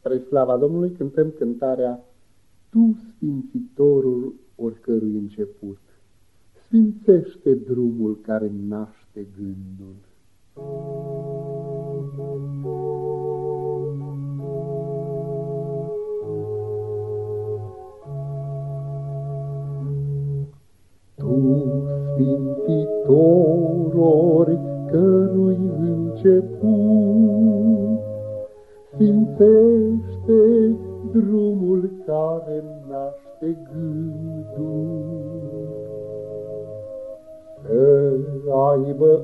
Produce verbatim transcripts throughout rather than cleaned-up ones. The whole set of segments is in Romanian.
Spre slava Domnului cântăm cântarea Tu, Sfințitorul oricărui început, sfințește drumul care naște gândul. Tu, Sfințitor oricărui început, sfințește drumul care naște gândul. Să aibă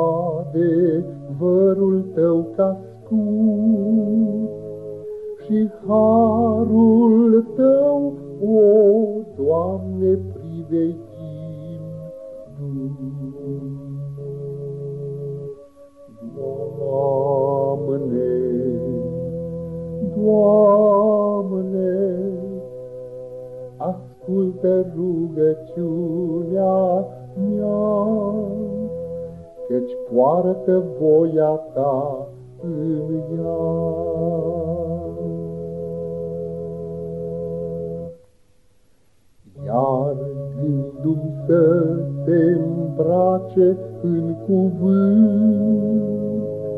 adevărul tău ca scut și harul tău, o Doamne, priveghindu. Doamne, Doamne, ascultă rugăciunea mea, căci poartă voia ta în ea. Iar gândul să se îmbrace în cuvânt,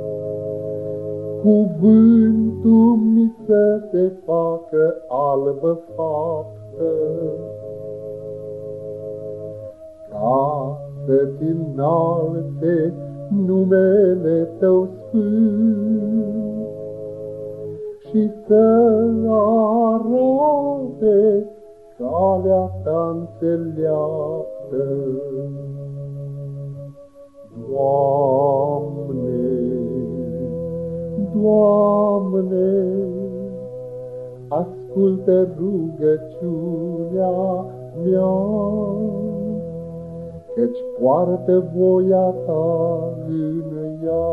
cuvântul mi să se facă albă faptă, ca să-ți înalte numele tău sfânt și să arate calea ta înțeleaptă. Doamne, Doamne, ascultă rugăciunea mea, căci poartă voia ta în ea.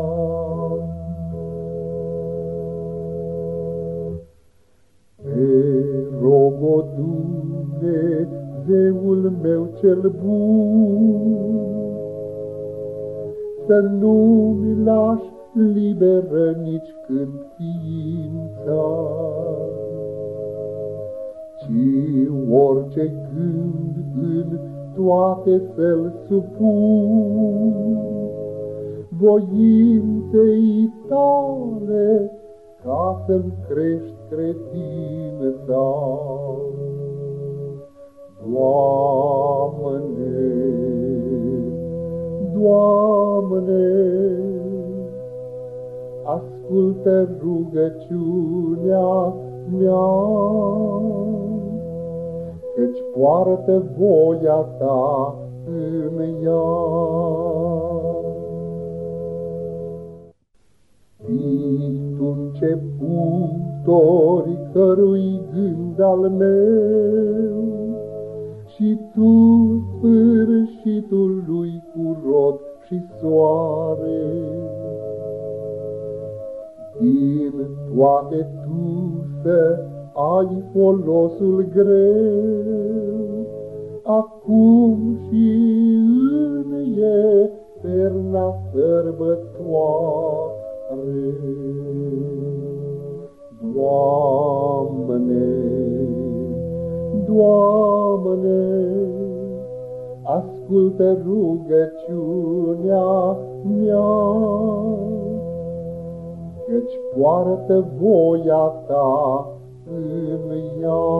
Te rog, o Dumnezeul meu cel bun, să nu-mi lași liberă nici când ființa, ci orice gând în toate să-l supun voinței tale, ca să-mi crești credința. Doamne, Doamne, ascultă rugăciunea mea, căci poartă voia ta în ea. Fii tu început oricărui gând al meu și tu sfârșitul lui cu rod și soare. Din toate tu să ai folosul greu, acum și în eterna sărbătoare. Doamne, Doamne, ascultă rugăciunea mea, căci poartă voia ta în ea.